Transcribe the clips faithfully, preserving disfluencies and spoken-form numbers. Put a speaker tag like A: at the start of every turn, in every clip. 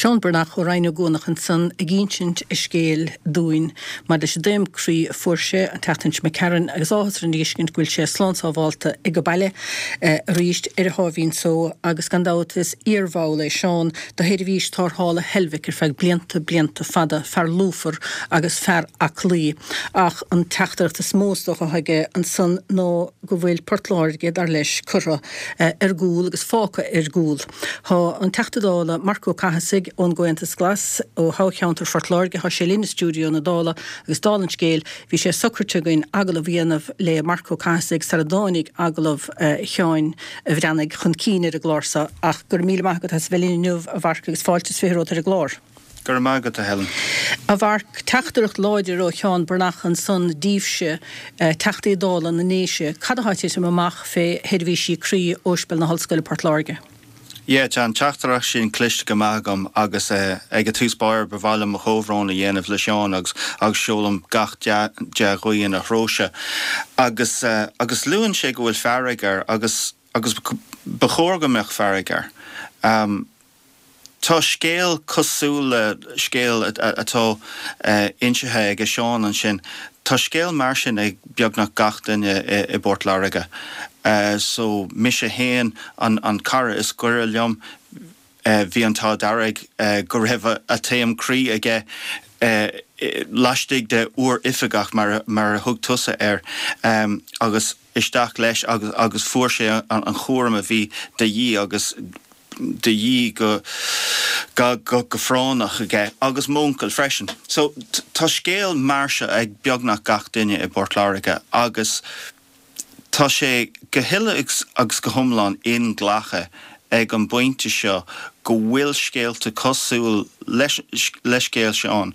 A: Sean Bernach ó Ryan Gónach an san a ggéint i scéal dúin, mar leis déim crí fuairse an teachtaint me Karen agus áhas an díiscint gúil sé sláánsábháilta i go baile ríist ar a hábhín so agus gandátas íorhála Sean do héidir bhís tarthála helmhicir feag blianta blianta fada fear lúfar agus fear ach lí ach an teachtarach is móstoch a haige an san nó go bhfuil portláirge dar leis curra ar gúil agus fáca ar gúil. Tá an teachtadála Marco Cahasig ón Goentas Glas ó hácheantar fortláirge há sé lína stúdio na dála agus dálan scéal bhí sé socrtegain agalah bhíanamh le Marco Cahasig sa dánig agalah cheáin a bhreannig chun cíine a glársa ach gur míle maigad has bhelíniuh a bharc agus fáiltas férótar a glár.
B: Gur mágad a Helen.
A: A bharc teachtarach láidir ó Seán Bernach an son díobse teachtaí dála na néise cad a háite sem amach fé headhí sí crí óspel na Hallscoile Portláirge.
B: Yeah, Jan teachtarach sin clist go mágam agus ag a túspáir bhhailm a chomhrán a dhéanamh le Seán agus agus seolam gach de roiíon a hróise. Agus agus luúann sé go bhfuil fearraigar agus agus bechórgameach fearraigar. Um, Tá scéal cosúla scéal atá insethe ag a Seán an sin. Tá scéal mar sin ag beagnach gach duine i Portláirge. Uh, so mis a héin an, an cara is gure liom uh, hí an tá darag uh, go raibh a téim crí aige uh, lastig de uair ifigach mar, mar thug tusa ar um, agus isteach leis agus, agus fuair sé an, an chóram a bhí de dhí agus de dhí go go go go fránach aige agus móncail freisin. So tá scéal marse ag beagnach gach duine i Portláirge agus tá sé go hiile agus go thomláin in ghlacha ag an bainte seo go bhfuil scéalta cosúil leis scéal seán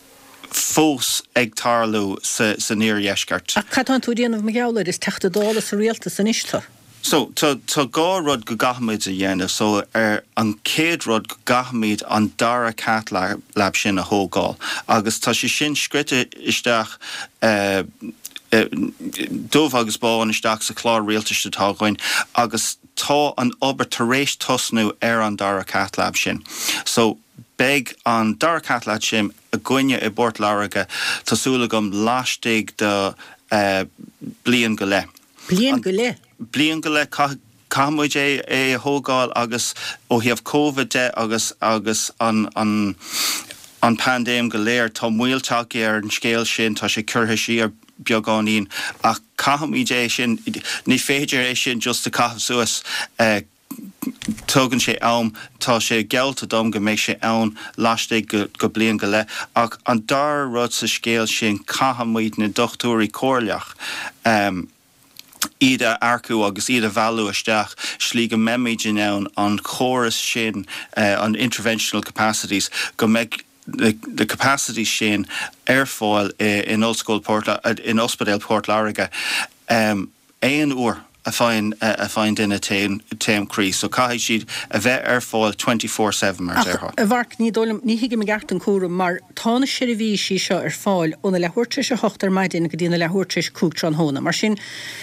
B: fós ag tarlú sa, sa níor-dheisceart.
A: A cad an tú déanamh me geall is teachtadála sa rialta san istigh?
B: So, tá tá gá rud go gahamid a dhéanamh, so ar an céad rud go gahamid an dara cat lab, lab sin a thógáil. Agus tá sé sin scrite isteach uh, Uh, dómh agus bán isteach sa chlár rialtaiste tágáin agus tá an obair tar rééis tosnú ar an dara catlab sin. So beg an dara catlab sin a gcuine i Portláirge tásúla gom láistigh de uh, blian go le.
A: Blian go le?
B: Blian go le camuid é é thógáil agus ó thaobh COVID de agus agus an an an pandéim go léir tá muilteach ar an scéal sin tá sé curtha sí ar beagáín ach cahamid é sin ní féidir é sin just a caithh suas uh, tugann sé am tá sé gealta dom go méid sé ann láiste go, go blian go le ach an dar rud sa scéal sin cahamid na dochtúirí cóirleach um, iad arcú agus iad bhealú isteach slí go memid in ann an chóras sin uh, an interventional capacities go méid The, the capacity sin airfoil uh, in Old Portla uh, in Ospedale Portláirge um éon uair a fáin uh, a fáin in a téim téim crí so caiigh siad a bheith airfoil twenty-four seven mar deartha.
A: A bharc ní dólam ní hiige me gart an cúra mar tána sé a bhí sí seo ar fáil óna lehuirtris a hochtar maidin go dtíana lehuirtris cúgtran hóna mar sin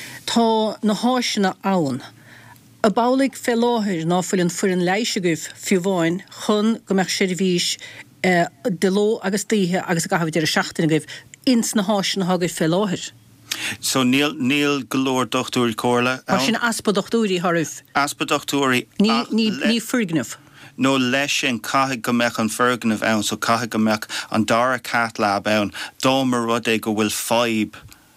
A: tá na háisina ann. A bálaigh fé láthir ná fuilin furin leiseguh fiúháin chun go meach sé a bhís Uh, de ló agus títhe agus a gahabh ar a seachtainna gaibh ins na háisina hagaibh fé láthir.
B: So níl níl golóir dochtúirí cóirla.
A: Mar sin aspa dochtúirí tharmh.
B: Aspa dochtúirí.
A: Ní ní ní furgnamh.
B: No leis sin caithfidh go mbeadh an furgnamh ann so caithfidh go mbeadh an dara catlab ann dámar rud é go bhfuil fáib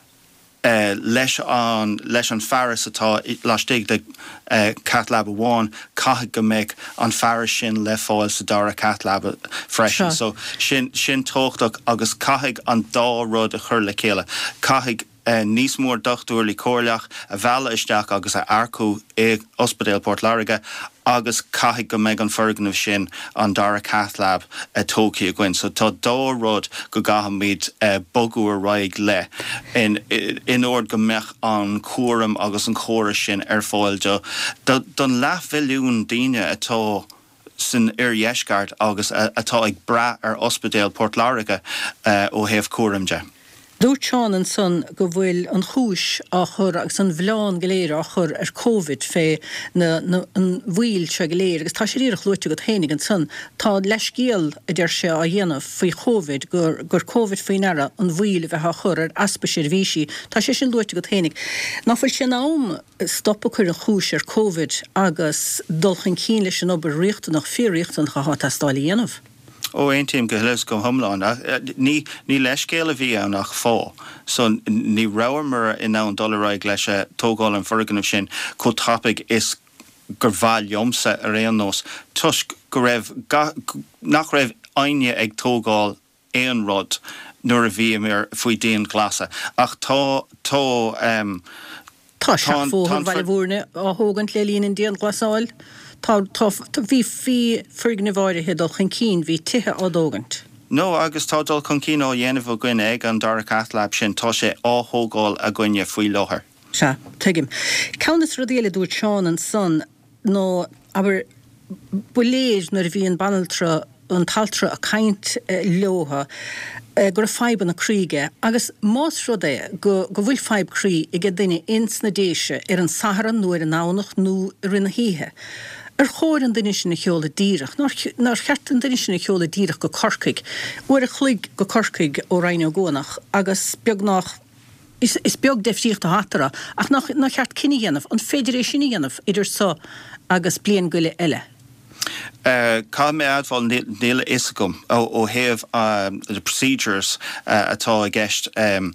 B: Uh, leis an leis an fearas atá láistigh de uh, catlab amháin caithfidh go mbeadh an fearas sin le fáil sa dara catlab freisin. So sin sin tógtach agus caithfidh an dá rud a chur le chéile. Caithfidh uh, níos mór dochtúirí cóirleach a bhealach isteach agus a arcú ag Ospedale Portláirge agus caithfidh go mbeadh an furgnamh sin an dara catlab a tócaí a gcuin. So tá dá rud go gahamid uh, bogú a raig le in in ord go mbeadh an cuaram agus an chóras sin ar fáil de don leathmhilliún daoine atá san ar-dheisceart agus atá ag bra ar Ospedale Portláirge uh, ó thaobh cuaram de.
A: Dúirteán an son go bhfuil an chúis a chur agus an bhláán goléir a chur ar Covid fé na an bhil se goléir, agus tá sé ríach luite go hénig an son tá leis géal a d deir se a dhéanamh faoi Covid gur gur Covid faoin ara an bhil bheit a chur ar aspa sé víisi, tá sé sin luite go hénig. Náfuil sin nám stoppa chur an chúis ar Covid agus dulchan cín leis an obair riochta nach fíoríochtan chaá tá stála dhéanamh.
B: ó ein tíim go thulas go thomláin ní ní leiscéal a bhí nach fá, so ní raibh mar in ann dulráid leis tógáil an forganmh sin có tapig is gur bhail liomsa a réon nós. Tuisc go raibh nach raibh aine ag tógáil éon rud nuair a bhí mar faoi daon glasa ach tá tá um,
A: Tá se fóthar bhaile bhúrne á thógant le líon in daon glasáil. Tá bhí fí frigne bhairithe dul chun cín bhí tithe á dógant.
B: No, agus tá dul chun cín ó dhéanamh gcuine ag an Dara Cathleab sin tá sé áthógáil a gcuine faoi láthair.
A: Se, tuigim. Ceannas rudéile dúir Seán an son nó aber buléir nar bhí an banaltra an taltra a caint uh, leotha uh, gur feib na críige, agus más rudé go, go bhfuil feib crí i gad duine ins na déise ar an saharan nuair an nánach nó rinne híthe. Ar chóir an duine sin na cheola díreach, nar cheart an duine sin na cheola díreach go corcaig, uair a chluig go corcaig ó Rhaine Gónach, agus beag nach is, is beag deftíocht a hatara, ach nach, nach cheart cinni dhéanamh, an féidir é sinna dhéanamh, idir so agus blian goile eile.
B: Uh, Cá mé adháil níl isagum ó ó héamh um, the procedures uh, atá a gceist um,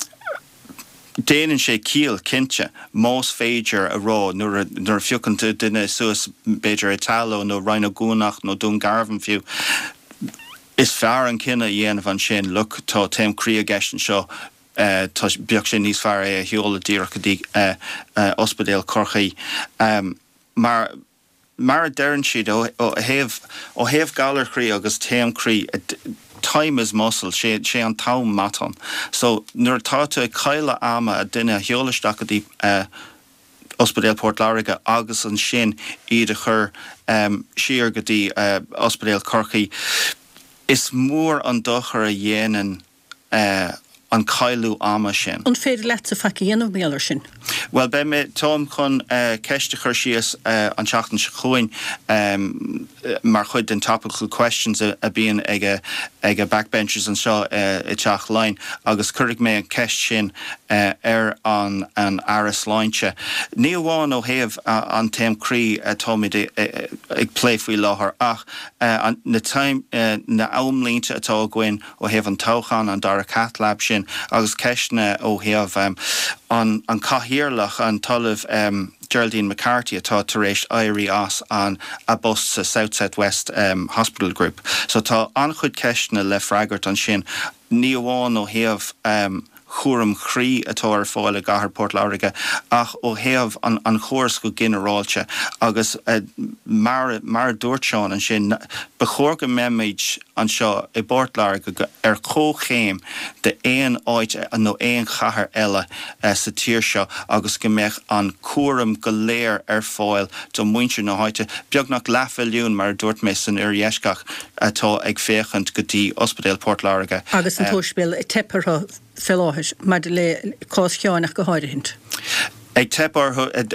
B: déanann sé cíal cinnte más féidir a rá nuair fiúcann tú duine suas beidir Italo nó Rhaine Gónach nó dún Garvan fiú. Is fear an cinenne dhéanamh an sin look tá téim crí a gceistan seo uh, tá beag sin níos fear é a heola díreach go dtí uh, uh, ospidéal Corcaí. Um, mar mar dearann siad ó héamh ó héamh galar chrí agus téim chrí time is muscle sé sé an tam matan. So nuair tá tú ag caile ama a duine heolaisteach go dtí uh, Ospidéal Portláiriga agus an sin iad a chur um, siar go dtí uh, Ospidéal Corcaí, is mór an dochar a dhéanaan uh, an cailú ama sin.
A: An féidir leit a feici dhéanamh méallar sin?
B: Well, be me tom chun uh, ceiste chuir síos uh, an seachtain se chuin um, mar chuid den topical questions a, a bíon ag a, ag a backbenchers an seo uh, i teach lein, agus chuirigh mé an ceist sin uh, ar an, an aras leinte. Ní bháin ó héamh uh, an téim crí uh, tómid uh, ag plé faoi láthair ach uh, an, na, time, uh, na aumlínte atá gcuin ó héamh an tóchan an Dara Cathleab sin agus ceistne ó héamh um, an, an cahiarlach an talamh um, Geraldine McCarthy atá tar éis éirí as an a bus sa South South West um, Hospital Group. So tá anchud ceistne le freigart an sin ní bháin ó héamh um, chuairm chrí atá ar fáil a gcathair Portláiriga ach ó héamh an, an chóras go gineráilte agus uh, mar, mar dúirteán an sin bechóir go méid an seo i Portláiriga ar chóchéim de éon áit nó éon chathair eile uh, sa tír seo agus go mbeadh an cuairm go léir ar fáil do muintir na háite beag nach leafiliún mar dúirt mé san ar dhéiscach atá ag féchant go dtí Ospidéal Portláiriga.
A: Agus an tóisbéal tepar felláthis mar le cás cheánach go háirithint.
B: Ag tepar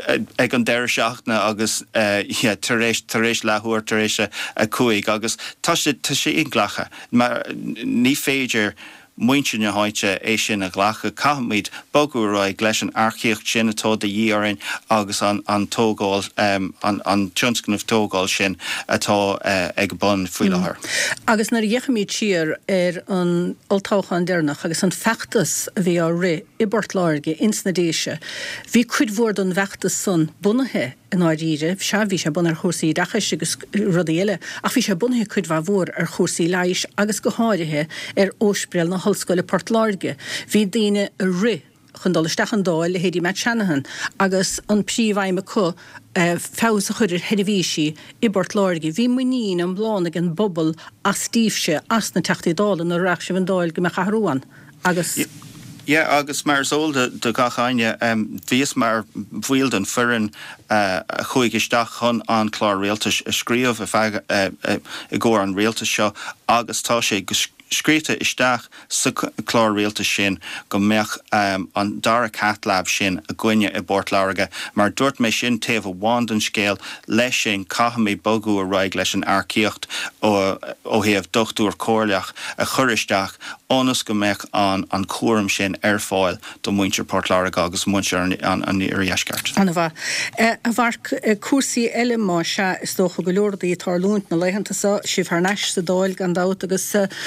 B: ag an deir seachna agus tar éis lethúir tar éis a cuaig agus tá sé inglacha, mar ní féidir muintir na háite é sin a ghlacha caithmid bogúráid leis an arcíocht sin atá de dhéarin agus an, an tógáil, um, an, an tionscanmh tógáil sin atá uh, ag bun faoi láthair.
A: Mm. Agus nar dhéicimid siar ar an oltáchan dearnach agus an feachtas a bhí á ré i Portláiriga ins na déise, bhí cuid mhór don bheachtas son bunathe in áiríre, se bhí se bun ar chósaí dachas agus rudéile, ach bhí se bunathe cuid bha mhór ar chósaí leiis agus go háirithe ar óspreal na Hallscoile Portláiriga. Bhí daoine a ri chun dul isteach an dáil le Héadí Matt Shanahan agus an príomhhaime có uh, fás a chuidir headhísí i Portláiriga. Bhí muoín an blána an bobbal as tíobse as na teachtaí dála nó reach se an dáil go me chahrúan agus...
B: Yeah. Ja, agus mar zol de, de gachaine um, vís mar bhuiil den furin uh, a chuig isteach chun an chlár réaltas a scríomh a feig uh, uh, i ggóir an réaltas seo agus tá sé scríte isteach sa chlár réalta sin go meach um, an dara catlab sin a gcuine i bort láraige, mar dúirt mé sin taobh a bhád an scéal leis sin caithimí bogú a raig leis an aircíocht ó ó thaobh dochtúr cóirleach a churisteach ónas go meach an an cuaram sin ar fáil do muintir Port Láraige agus muintir an an an Iascart.
A: Anna bha. A bharc cuasaí eile má se is dócha go leordaí tar lúnt na leihananta sa sibh ar neis sa dáil gan dát agus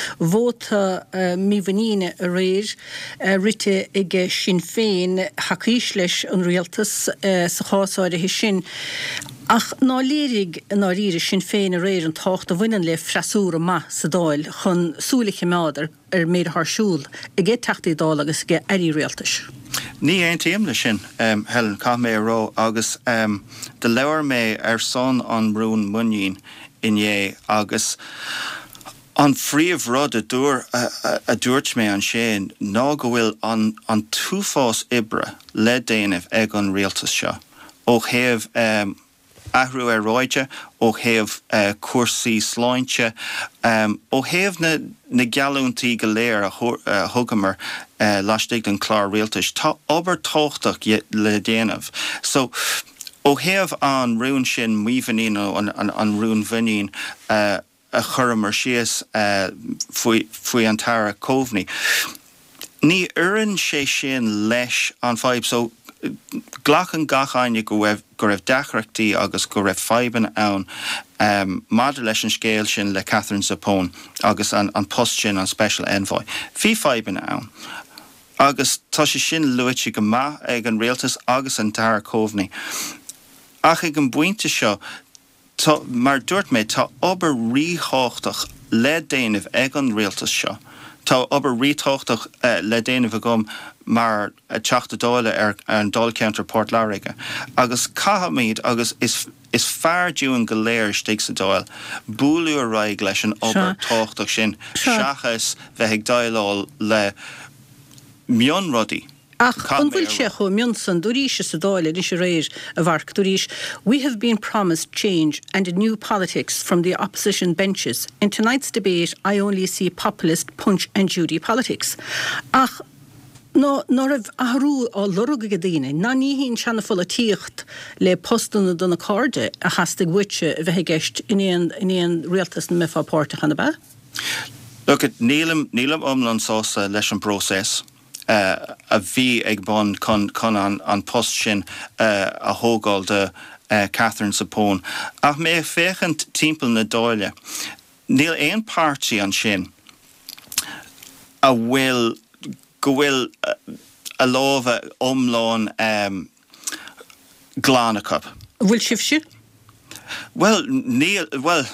A: bhóta míhaníine a réir rite ige Sinn Féin hacís leis an rialtas sa chásáide hí sin. Ach ná lérig ná ríre Sinn Féin a réir an tácht a bhainean le freasúra ma sa dáil chun súlacha meádar ar méad thsúl i gé teachtaí dáil agus gé airí rialtas.
B: Ní ein tíim le sin um, Helen cá mé ró agus um, de leabhar mé ar son an brún muín inné agus an phríomh rud a dúr a, a, a dúirt mé an sin ná go bhfuil an, an túfás ibre le déanamh ag an rialtas seo ó chéamh um, ahrú ar roiide ó chéamh uh, cuasaí sláinte um, ó chéamh na, na gealúntaí go léir a uh, thugamar uh, laistigh an chlár rialtas tá obair tóchtach le déanamh. So ó chéamh an rún sin míhanín ó an, an, an rún bhanín uh, a churamar sios uh, faoi, faoi an tara cóhnaí. Ní uireann sé sin leis an fáib, so glachan gachaine go raibh go raibh deachreachtaí agus go raibh faiban ann um, maidir leis an scéal sin le Catherine Zappone agus an, an post sin an special envoy. Bhí faiban ann. Agus tá sé sin luite go maith ag an rialtas agus an tara cóhnaí. Ach ag an buinte seo, tá, mar dúirt mé tá obair ríthóchtach le déanamh ag an rialtas seo. Tá obair ríthóchtach uh, le déanamh agam mar a teachta dáile ar an dáilceantar Port Láraige. Agus cahamíd agus is is fear dúin go léir stig sa dáil. Búlú a raig leis an obair tóchtach sin seachas bheith ag dáileáil le mion rodí.
A: Ach, an bhfuil sé chu mion san dúríise sa dáile is a réir a bharc dúrís. We have been promised change and a new politics from the opposition benches. In tonight's debate, I only see populist Punch and Judy politics. Ach, no, nor of ahrú á lorug go dtíine, ná ní hín seanna fulla tíocht le postan donna corde a hastig witche a bheith geist in éon rialtas na mefa pórta chana ba?
B: Look, at nílam nílam omlan sása leis an prósés. Uh, a bhí ag bon con, con an, an post sin uh, a hógáil de uh, Catherine Zappone. Ach mé féchant timppel na dáile. Níl éon pártí an sin a bhfuil go bhfuil uh, a lábha omláin um, glánacap.
A: Bhfuil sibh sin?
B: Well, níl, well,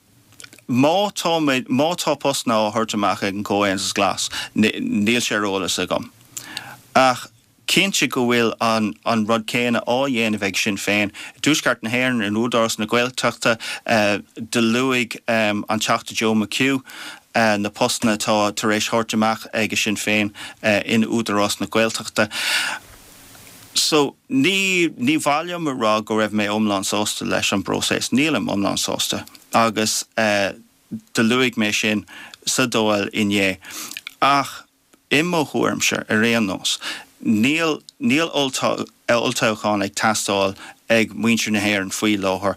B: má tá mé má tá post ná thuirteach ag an cóhéans glas, níl sé rólas agam. Ach cinnte go bhfuil an an rud céine á dhéanamh ag Sinn Féin. Dúsgart na hhéireann in údaras na Gaeltachta uh, de luigh um, an teachta Joe McHugh uh, na postna tá tar éis thuirteach ag Sinn Féin uh, in údaras na Gaeltachta. So ní ní bhailm a rá go raibh mé omlán sásta leis an prósés, nílam omlán sásta. Agus uh, de luigh mé sin sa dóil inné. Ach, immo chuirmse a réan nós. Níl níl oltáchán ag tastáil ag muintir na hhéireann faoi láthair.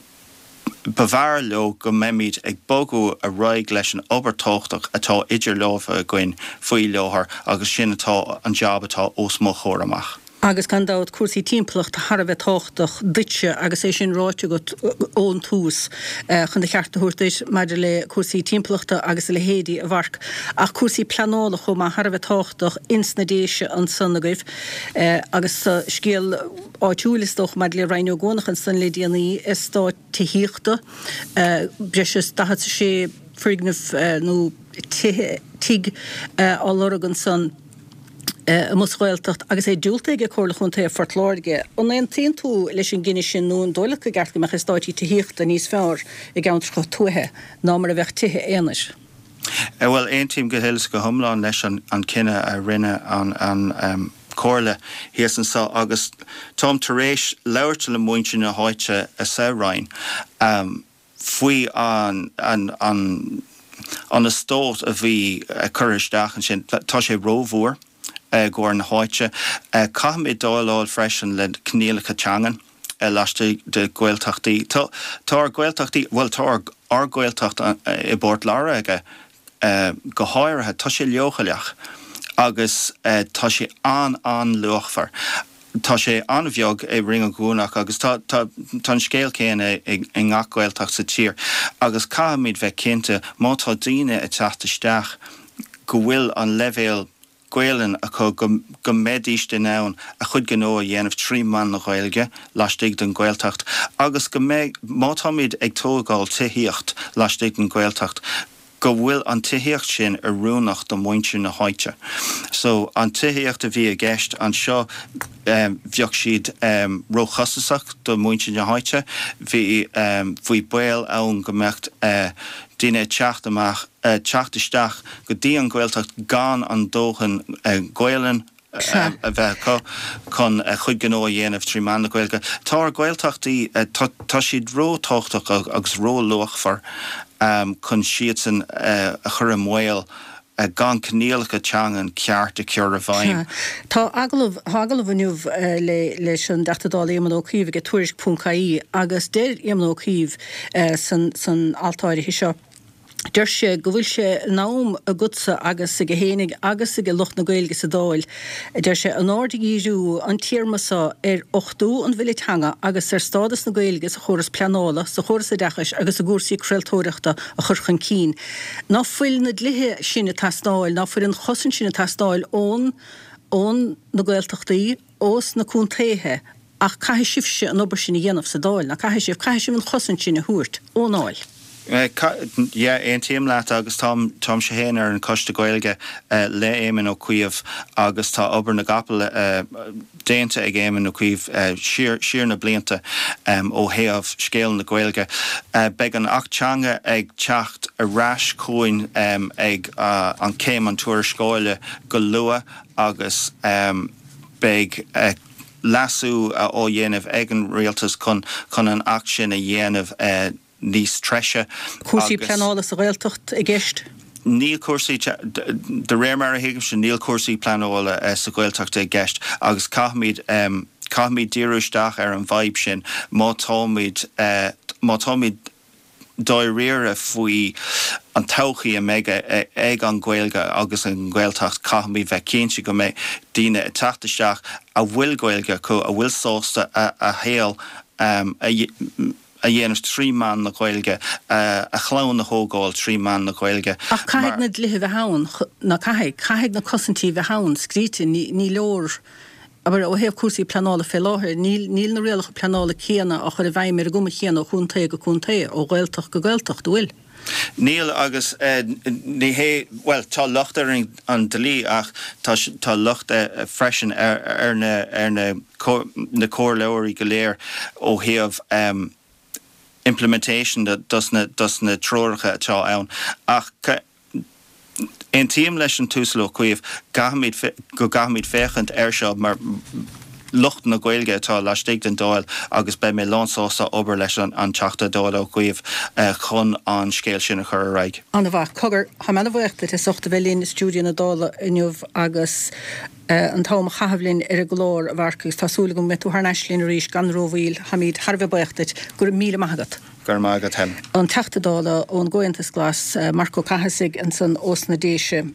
B: Bavár leo go méimiid ag bogú a raig leis an obair tóchtach atá idir lábha a gcuin faoi láthair agus sin atá an job atá os mo chóir amach.
A: Agus gan dád cuasaí timplacht a Harbheith tóchtach ditse agus é sin ráite go ón tús chun de cheartta thuirtais maidir le cuasaí timplachta agus le héadí a bharc. Ach cuasaí planála chum a Harbheith tóchtach insnadéise an sannagaibh agus scéal áitiúlastoch maidir le reinú gónach an san le déanaí is tá tííochta breis dahat sé frignah nó tig á lorgan san Uh, Muscoiltacht agus é dúltaige chorlachúnta a fortláirge. On éon tíon tú leis an gine sin nún dóile go gart go meach stáití tííochtta níos fearr i gceantar go tuthe ná mar a bheith tuthe éanais.
B: Uh, well, ein tíim go hélas go thomláin leis an, an cinenne a rinne an, an um, cóirle hías an sa agus tom tar éis leabharte le muinte na háite a saoráin um, faoi an, an, an an na stót a bhí chuiristeach an sin tá sé rómhór go na háite. Caiim i dáláil freisin le cnéalacha teangan leiste de Gaeltachtaí. Tá ar Gaeltachtaí, well tá ar Gaeltacht i bord lára aige go háirithe tá sé leochaileach agus tá sé an an luachfar. Tá sé anmheog é ring a gúnach agus tá scéal céine i ngach Gaeltacht sa tír. Agus caiimid bheith cinnte má tá daoine i teachtasteach go bhfuil an levéal Gailen a go go médíiste nán a chud gnó a dhéanamh trí man na Gaeilge leistigh den Gaeltacht. Agus go mé má táid ag tógáil tithíocht leistigh den Gaeltacht. Go bhfuil an tithíocht sin a rúnach do muinte na háite. So an tithíocht a bhí a gceist an seo um, bheoh siad um, róchasasach do muinte na háite. Bhí um, bhí bail ann go mecht uh, Dine teacht amach, uh, teachtasteach go dtí an Gaeltacht gan an dóchan uh, Gailen uh, a bheith co chun uh, chuid gnó a dhéanamh trí man na Gaeilge. Tá ar Gaeltachtaí uh, tá siad rótáchtach agus ró luachfar um, chun siad san uh, a chur amhail Uh, gan cnéalacha teangan ceart a cear a bhaim.
A: Tá agalah hagalah bhniuh uh, le leis an deachtadáil émanócíomh go tuairisc puncaí agus déir émanócíomh uh, san, san altáir seo. Deir sé go bhfuil sé nám a gutsa agus go hénig agus go lucht na Gaeilge sa dáil. Deir sé an áirdig íú an tíirmasa ar ochtú an bhfuil teanga agus ar stádas na Gaeilge sa chóras pleanála, sa chóras a dechas agus a gúrsaí creiltóireachta a churchan cín. Ná fuil na dlithe sinna tastáil, ná fuil an chosan sinna tastáil ón ón na Gaeltachtaí os na cúntaithe ach caiith sibse an obair sinna dhéanamh sa dáil, na caiith sibh caiith sibh an chosan sinna thuairt ónáil.
B: Ja, ein tíim leat agus Tom Tom sé héin ar an costa Gaeilge uh, le éimen ó cuiamh agus tá obair na gapal uh, déanta ag éimen ó cuiamh uh, siar, siar na blianta um, ó héamh scéal na Gaeilge. Uh, beg an achteanga ag teacht a rais cúin um, ag uh, an céim an túair scáile go lua agus um, beg uh, lasú uh, ó dhéanamh ag an rialtas chun chun an ach sin a dhéanamh uh, níos treise.
A: Cuasaí pleanála sa Gaeltacht i gceist?
B: Níl cuasaí, de réir mar a hiigim sin níl cuasaí pleanála uh, sa Gaeltacht i gceist agus caithmid um, caithmid díristeach ar an bhaib sin má támid uh, má támid dóir réire faoi an tauchaí a mega ag an Gaeilge agus an Gaeltacht caithmid bheith cinnte go mé daoine a teachtasteach a bhfuil Gaeilge có a bhfuil sásta a, a héal um, a a dhéanamh trí man na Gaeilge, uh, a chlán na hógáil trí man na Gaeilge.
A: Ach caiigh na dlithe bheith hán, na caiigh, caiigh na cosintí bheith hán, scríte, ní, ní leor, aber ó héamh cuasaí pleanála fé láthir, níl, níl na réalacha pleanála céanna a chur a bhaim ar a guma chéanna ó chuntaí go chuntaí ó Gaeltacht go Gaeltacht bhfuil.
B: Níl agus uh, ní hé, well, tá lucht ar an dlí ach tá, tá lucht uh, freisin ar, ar na, ar na, na cór leabharí go léir ó héamh um, implementation that doesn't doesn't trorcha atá ann ach ein tíim leis an túslo cuiamh gahamid go gahamid féchant ar seo mar lucht na Gaeilge atá leistigh den dáil agus be mé lánsásta obair leis an, an teachta dáil ó cuiamh uh, chun an scéal sin a chur a raig.
A: Anna bha cogur ha mena bhachta is sochta bhelín stúdio na dála inniuh agus Uh, an táim chahabhlinn ar a glór bharcus tásúla go metú harnaislín ríis gan róhíl hamid Harbh baachtait gur míle magat.
B: Gur magat hem.
A: An teachtadála ón Goantas glas uh, Marco Cahasig an san os na déise